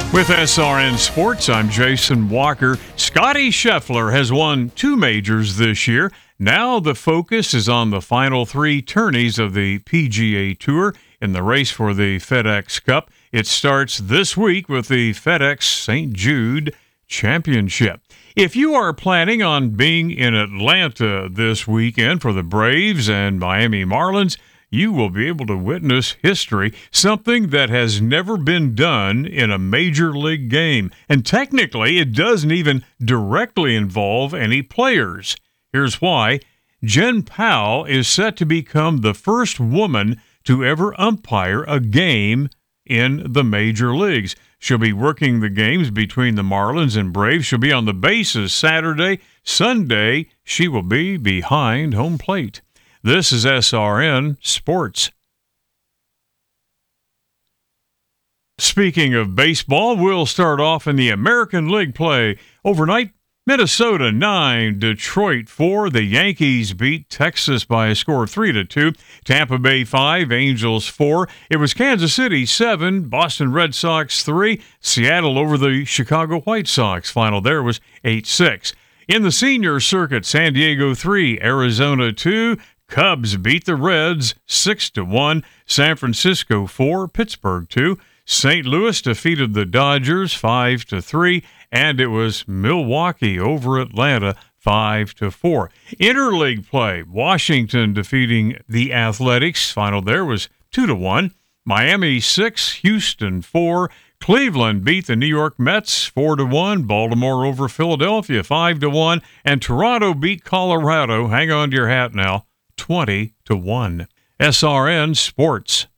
With SRN Sports, I'm Jason Walker. Scottie Scheffler has won 2 majors this year. Now the focus is on the final 3 tourneys of the PGA Tour in the race for the FedEx Cup. It starts this week with the FedEx St. Jude Championship. If you are planning on being in Atlanta this weekend for the Braves and Miami Marlins, you will be able to witness history, something that has never been done in a major league game. And technically, it doesn't even directly involve any players. Here's why. Jen Powell is set to become the first woman to ever umpire a game in the major leagues. She'll be working the games between the Marlins and Braves. She'll be on the bases Saturday. Sunday, she will be behind home plate. This is SRN Sports. Speaking of baseball, we'll start off in the American League play. Overnight, Minnesota 9, Detroit 4. The Yankees beat Texas by a score of 3-2. Tampa Bay 5, Angels 4. It was Kansas City 7, Boston Red Sox 3. Seattle over the Chicago White Sox. Final there was 8-6. In the senior circuit, San Diego 3, Arizona 2. Cubs beat the Reds 6-1. San Francisco 4, Pittsburgh 2. St. Louis defeated the Dodgers 5-3, and it was Milwaukee over Atlanta 5-4. Interleague play, Washington defeating the Athletics. Final there was 2-1. Miami 6, Houston 4. Cleveland beat the New York Mets 4-1. Baltimore over Philadelphia 5-1, and Toronto beat Colorado. Hang on to your hat now. 20-1. SRN Sports.